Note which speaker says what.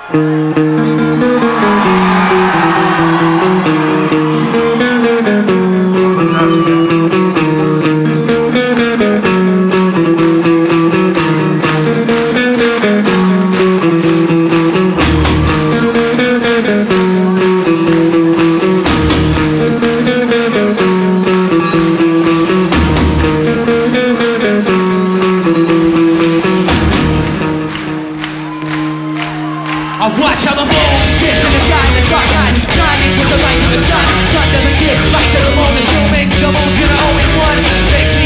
Speaker 1: I watch how the moon sits in the sky in the dark night, shining with the light of the sun. Sun doesn't give back to the moon, assuming the moon's gonna always win. Makes